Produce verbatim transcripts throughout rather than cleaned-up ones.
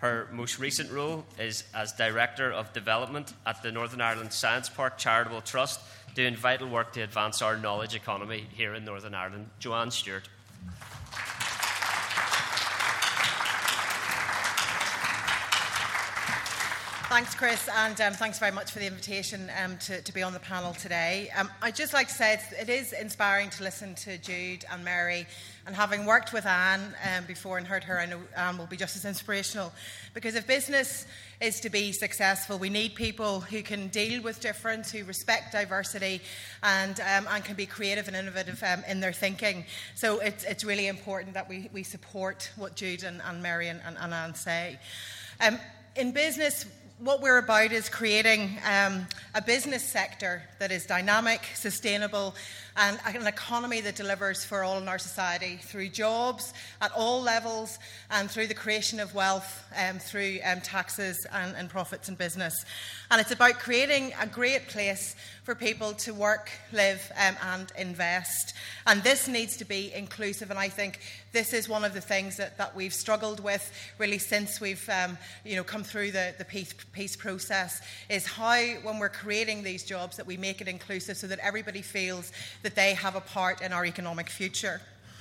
Her most recent role is as Director of Development at the Northern Ireland Science Park Charitable Trust, doing vital work to advance our knowledge economy here in Northern Ireland. Joanne Stewart. Thanks, Chris, and um, thanks very much for the invitation um, to, to be on the panel today. Um, I'd just like to say it's, it is inspiring to listen to Jude and Mary, and having worked with Anne um, before and heard her, I know Anne will be just as inspirational, because if business is to be successful, we need people who can deal with difference, who respect diversity, and um, and can be creative and innovative um, in their thinking. So it's, it's really important that we, we support what Jude and, and Mary and, and, and Anne say. Um, in business, what we're about is creating um, a business sector that is dynamic, sustainable, and an economy that delivers for all in our society through jobs at all levels and through the creation of wealth um, through um, taxes and, and profits in business. And it's about creating a great place for people to work, live um, and invest. And this needs to be inclusive, and I think this is one of the things that, that we've struggled with really since we've um, you know, come through the, the peace, peace process, is how, when we're creating these jobs, that we make it inclusive so that everybody feels that they have a part in our economic future.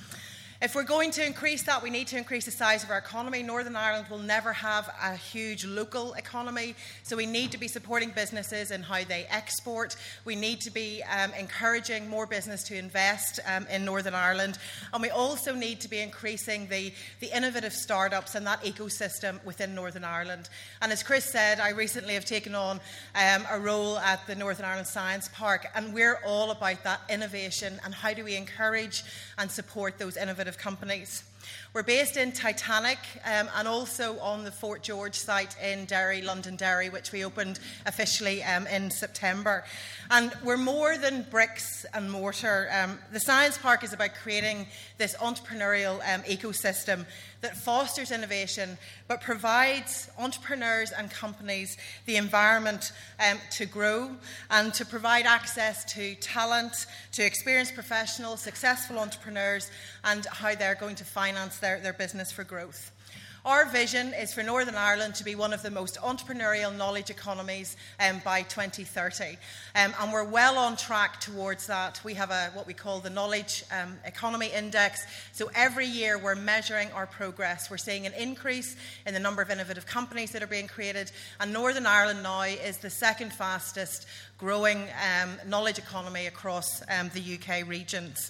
If we're going to increase that, we need to increase the size of our economy. Northern Ireland will never have a huge local economy, so we need to be supporting businesses in how they export. We need to be um, encouraging more business to invest um, in Northern Ireland, and we also need to be increasing the, the innovative startups and that ecosystem within Northern Ireland. And as Chris said, I recently have taken on um, a role at the Northern Ireland Science Park, and we're all about that innovation and how do we encourage and support those innovative companies. We're based in Titanic um, and also on the Fort George site in Derry, Londonderry, which we opened officially um, in September. And we're more than bricks and mortar. Um, the Science Park is about creating this entrepreneurial um, ecosystem that fosters innovation but provides entrepreneurs and companies the environment um, to grow and to provide access to talent, to experienced professionals, successful entrepreneurs, and how they're going to finance their, their business for growth. Our vision is for Northern Ireland to be one of the most entrepreneurial knowledge economies um, by twenty thirty. Um, and we're well on track towards that. We have a, what we call the Knowledge um, Economy Index. So every year we're measuring our progress. We're seeing an increase in the number of innovative companies that are being created. And Northern Ireland now is the second fastest growing um, knowledge economy across um, the U K regions.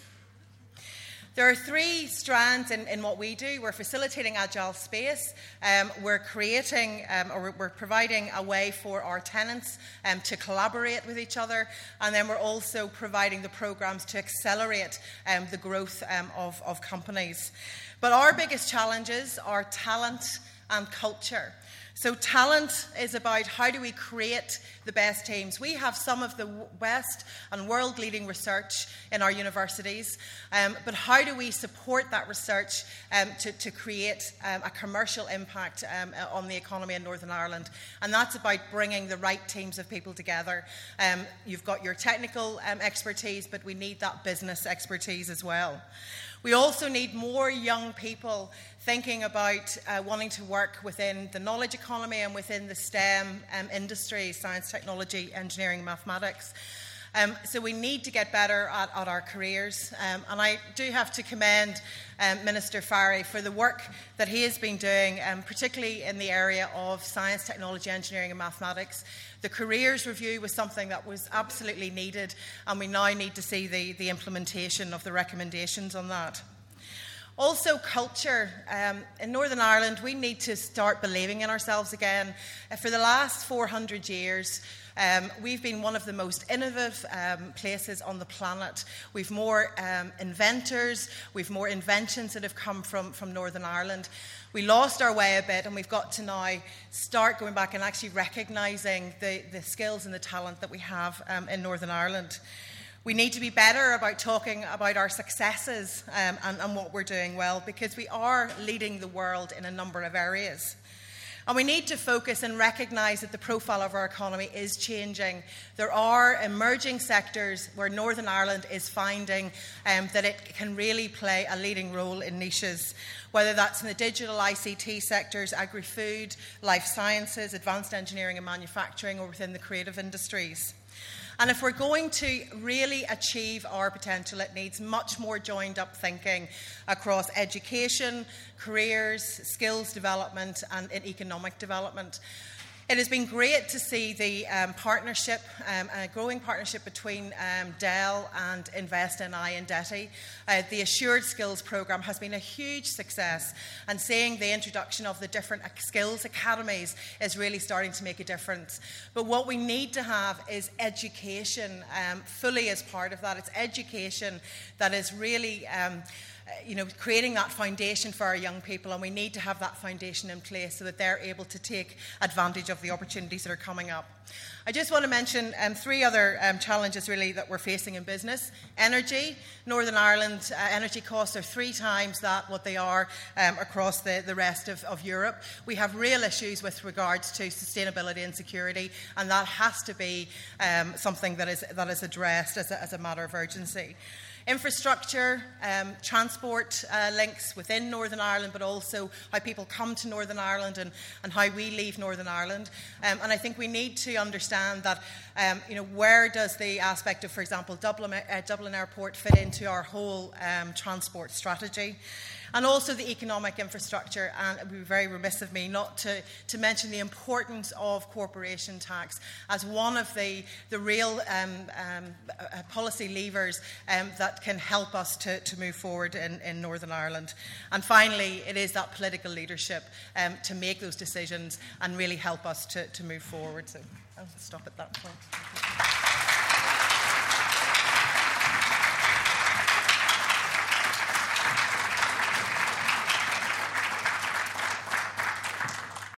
There are three strands in, in what we do. We're facilitating agile space, um, we're creating um, or we're providing a way for our tenants um, to collaborate with each other, and then we're also providing the programs to accelerate um, the growth um, of, of companies. But our biggest challenges are talent and culture. So talent is about how do we create the best teams. We have some of the best and world-leading research in our universities, um, but how do we support that research um, to, to create um, a commercial impact um, on the economy in Northern Ireland? And that's about bringing the right teams of people together. Um, you've got your technical um, expertise, but we need that business expertise as well. We also need more young people thinking about uh, wanting to work within the knowledge economy and within the STEM um, industries, science, technology, engineering, mathematics. Um, so we need to get better at, at our careers. Um, and I do have to commend um, Minister Farry for the work that he has been doing, um, particularly in the area of science, technology, engineering and mathematics. The careers review was something that was absolutely needed, and we now need to see the, the implementation of the recommendations on that. Also, culture. Um, in Northern Ireland, we need to start believing in ourselves again. Uh, for the last four hundred years, um, we've been one of the most innovative um, places on the planet. We've more um, inventors, we've more inventions that have come from, from Northern Ireland. We lost our way a bit, and we've got to now start going back and actually recognising the, the skills and the talent that we have um, in Northern Ireland. We need to be better about talking about our successes um, and, and what we're doing well, because we are leading the world in a number of areas. And we need to focus and recognise that the profile of our economy is changing. There are emerging sectors where Northern Ireland is finding um, that it can really play a leading role in niches, whether that's in the digital I C T sectors, agri-food, life sciences, advanced engineering and manufacturing, or within the creative industries. And if we're going to really achieve our potential, it needs much more joined up thinking across education, careers, skills development, and in economic development. It has been great to see the um, partnership, um, a growing partnership between um, Dell and Invest N I and D E T I. Uh, the Assured Skills Programme has been a huge success, and seeing the introduction of the different skills academies is really starting to make a difference. But what we need to have is education um, fully as part of that. It's education that is really Um, you know, creating that foundation for our young people, and we need to have that foundation in place so that they're able to take advantage of the opportunities that are coming up. I just want to mention um, three other um, challenges really that we're facing in business. Energy. Northern Ireland uh, energy costs are three times that what they are um, across the, the rest of, of Europe. We have real issues with regards to sustainability and security, and that has to be um, something that is, that is addressed as a, as a matter of urgency. Infrastructure, um, transport uh, links within Northern Ireland, but also how people come to Northern Ireland and, and how we leave Northern Ireland. Um, and I think we need to understand that, um, you know, where does the aspect of, for example, Dublin, uh, Dublin Airport fit into our whole um, transport strategy? And also the economic infrastructure, and it would be very remiss of me not to, to mention the importance of corporation tax as one of the, the real um, um, uh, policy levers um, that can help us to, to move forward in, in Northern Ireland. And finally, it is that political leadership um, to make those decisions and really help us to, to move forward. So I'll stop at that point.